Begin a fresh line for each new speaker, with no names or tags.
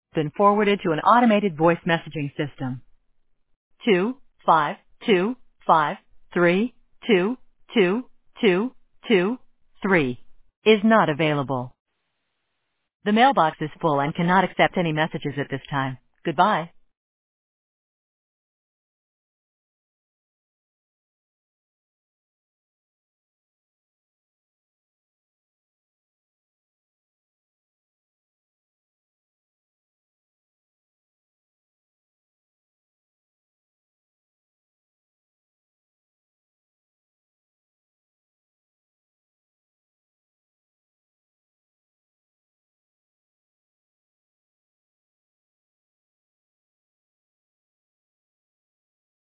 been forwarded to an automated voice messaging system. 25253222223 is not available. The mailbox is full and cannot accept any messages at this time. Goodbye.